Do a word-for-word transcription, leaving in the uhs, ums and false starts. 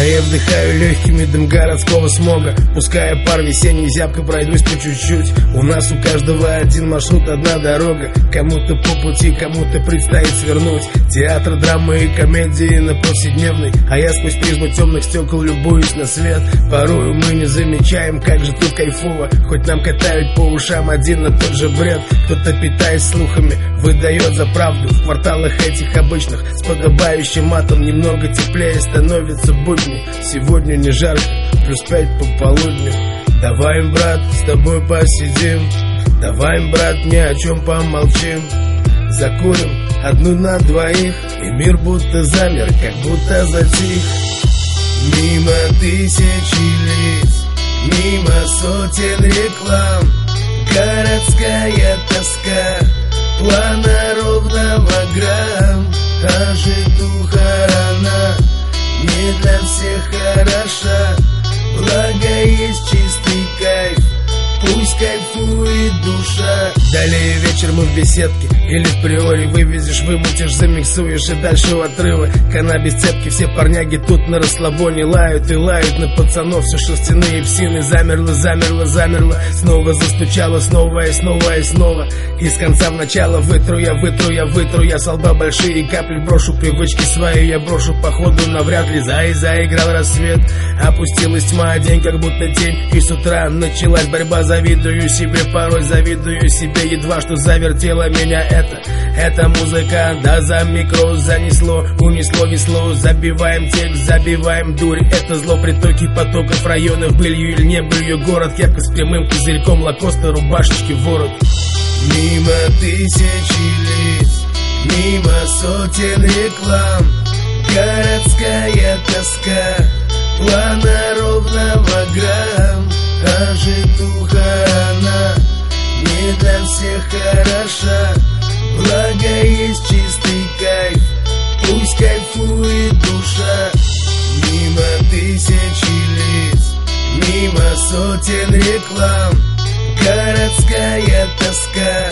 А я вдыхаю легкими дым городского смога, пуская пар весенний, зябко пройдусь по чуть-чуть. У нас у каждого один маршрут, одна дорога. Кому-то по пути, кому-то предстоит свернуть. Театр, драмы и комедии на повседневной, а я сквозь призму темных стекол любуюсь на свет. Порою мы не замечаем, как же тут кайфово, хоть нам катают по ушам один на тот же бред. Кто-то, питаясь слухами, выдает за правду. В кварталах этих обычных с подобающим матом немного теплее становится будни. Сегодня не жарко, плюс пять по полудню. Давай, брат, с тобой посидим. Давай, брат, ни о чем помолчим. Закурим одну на двоих, и мир будто замер, как будто затих. Мимо тысячи лиц, мимо сотен реклам, городская тоска, плана ровного грамм. А житуха рана не для всех хороша, благо есть чистый кайф, пусть кайфует душа. Далее вечер мы в беседке, или в приоре вывезешь, вымутишь, замиксуешь и дальше в отрывы. Каннабис цепки, все парняги тут на расслабоне лают и лают на пацанов. Все шерстяные псины замерло, замерло, замерло. Снова застучало, снова и снова и снова. Из конца в начало вытру я, вытру я, вытру я со лба большие капли, брошу привычки свои, я брошу походу навряд ли. За и заиграл рассвет, опустилась тьма, день как будто тень, и с утра началась борьба. Завидую себе, порой завидую себе, едва что завертела меня это Эта музыка, да за микро занесло, унесло весло. Забиваем текст, забиваем дурь, это зло. Притоки потоков районов, былью или не былью. Город кепка с прямым козырьком, лакоста, рубашечки, ворот. Мимо тысячи лиц, мимо сотен реклам, городская тоска, плана ровного грамм. А житуха она не для всех хороша, благо есть чистый кайф, пусть кайфует душа. Мимо тысячи лиц, мимо сотен реклам, городская тоска,